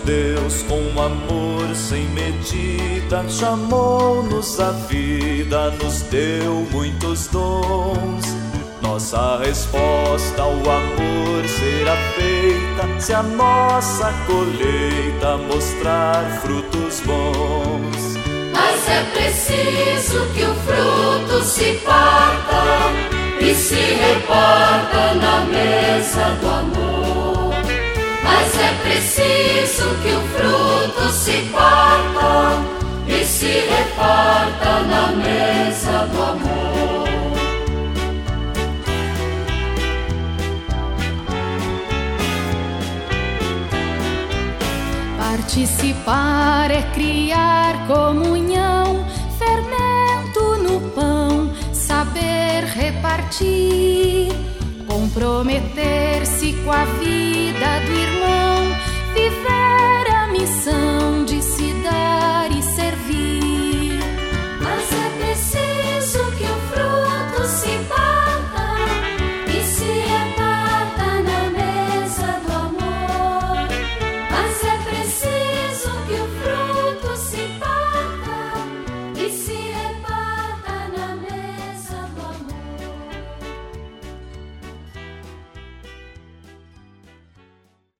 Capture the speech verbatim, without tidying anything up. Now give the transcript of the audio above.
Deus com amor sem medida chamou-nos à vida, nos deu muitos dons. Nossa resposta ao amor será feita se a nossa colheita mostrar frutos bons. Mas é preciso que o fruto se parta e se reparta na mesa do amor. Mas é preciso que o fruto se parta e se reparta na mesa do amor. Participar é criar comunhão, fermento no pão, saber repartir, comprometer-se com a vida